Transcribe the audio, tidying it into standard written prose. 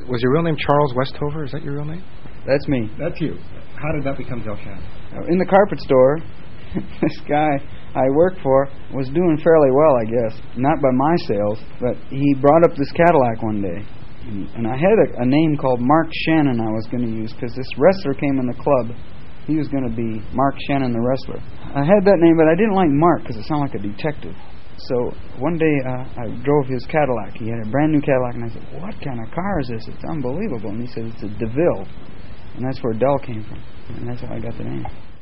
Was your real name Charles Westover? Is that your real name? That's me. That's you. How did that become Del Shannon? In the carpet store, this guy I worked for was doing fairly well, I guess. Not by my sales, but he brought up this Cadillac one day. And I had a name called Mark Shannon I was going to use because this wrestler came in the club. He was going to be Mark Shannon, the wrestler. I had that name, but I didn't like Mark because it sounded like a detective. So one day I drove his Cadillac. He had a brand new Cadillac, and I said, "What kind of car is this? It's unbelievable." And he said, "It's a DeVille." And that's where Del came from. And that's how I got the name.